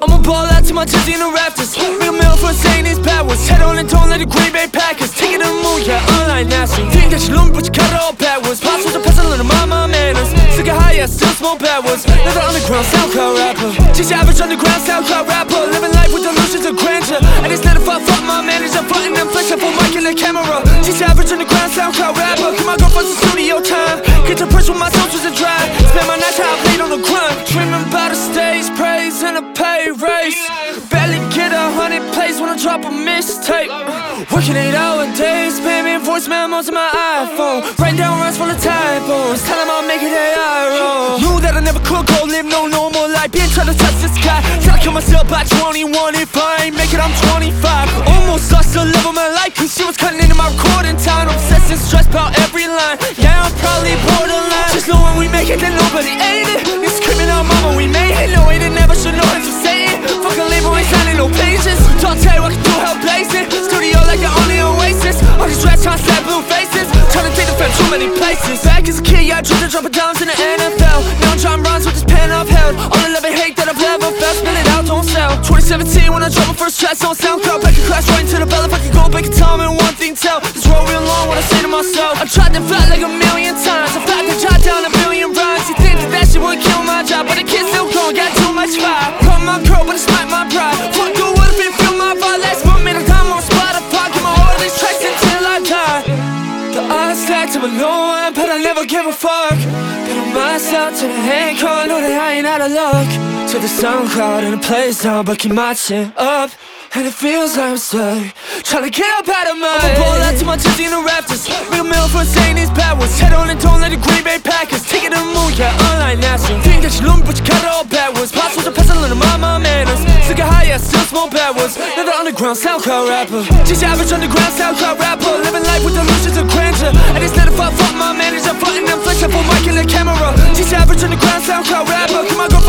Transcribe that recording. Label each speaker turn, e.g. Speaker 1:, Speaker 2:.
Speaker 1: I'ma ball out to my Jersey and the Raptors. Make a meal for saying these bad words. Head on and don't let the Green Bay Packers. Take it to the moon, yeah, online now. So you think that you learn, but you cut it all backwards. Pops with a pencil and a mama manners. Sick of high, yeah, still smoke backwards. Another underground SoundCloud rapper. Just your average underground SoundCloud rapper. Living life with delusions of grandeur. I just let it fuck my manager. Frontin' them flex up for mic and the camera. Just your average underground SoundCloud rapper. Come on, go for some studio time. Get your purse with my socials and drive. Spend my nights how I played on the grind. Dreaming about a stage praise and a pay raise. Barely get 100 plays when I drop a mixtape. Working 8-hour days, spamming voice memos on my iPhone. Writing down rhymes full of typos. Tell them I'll make it AI roll. Knew that I never could go live no normal life. Been trying to touch the sky. Till I kill myself by 21. If I ain't make it, I'm 25. Almost lost the love of my life, cause she was cutting into my recording time. Obsessed and stressed about every line. Yeah, I'm probably borderline. Just know when we make it, then nobody ate it. They screaming out, mama, we made it. No, they never should know it's for Satan. Fucking label ain't signing no pages. Don't tell you what I can do, hell blazing. Studio like the only oasis. All these rats trying to slap blue faces. Trying to take the fam too many places. Back as a kid, yeah, I dreamed of dropping dimes in the NFL. Now I'm dropping rhymes with this pen I've held. All the love and hate that I've ever felt, spill it out, don't sell. 2017 when I dropped my first tracks on SoundCloud. Back and crash right into the bell. If I could go back in time and one thing tell. This road real long, what I say to myself. I tried to fly like a million times. I tried to jot down a billion rhymes. You think that shit would kill my job, but the kid's still going, got too much fire. Put my curl, but it's not my pride. Fuck the what if it feel my vibe. Last month made a time on Spotify. Get my all these tracks until I die. The odds stacked, I'm a low one, but I never give a fuck. Put on myself to the hand call, know that I ain't out of luck. To the SoundCloud and the plays down, but keep my chin up. And it feels like I'm stuck, trying to get up out of mine. I'ma ball out to my Jersey and the Raptors. Make a meal for saying these bad words. Head on and don't let the Green Bay Packers. Take it to the moon, yeah, online now. So you think that you learn, but you cut it all backwards. Pops with a pencil and a mama manners. Sick of high, yeah, still smoke backwards. Another underground SoundCloud rapper. Just your average underground SoundCloud rapper. Living life with delusions of grandeur. I just let it fuck my manager. Frontin' them flex up for mic and the camera. Just your average underground SoundCloud rapper. Come on, go